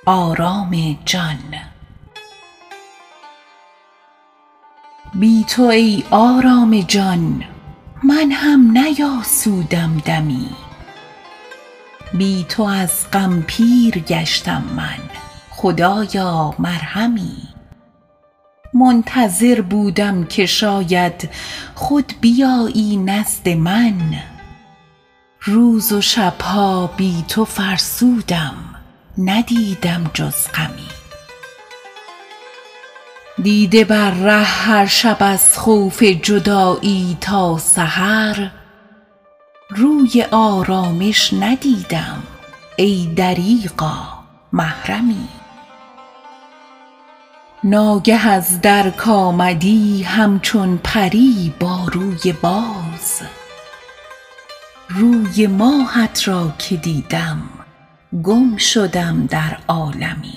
آرام جان. بی تو ای آرام جان من هم نیاسودم دمی، بی تو از غم پیر گشتم من خدایا مرهمی. منتظر بودم که شاید خود بیایی نزد من، روز و شبها بی تو فرسودم ندیدم جز غمی. دیده بر ره هر شب از خوف جدایی تا سحر، روی آرامش ندیدم ای دریغا محرمی. ناگه از در کآمدی همچون پری با روی باز، روی ماهت را که دیدم گم شدم در عالمی.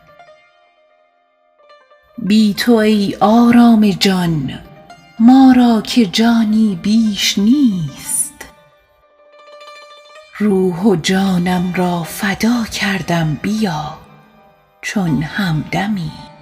بی تو ای آرام جان ما را که جانی بیش نیست، روح و جانم را فدا کردم بیا چون همدمی.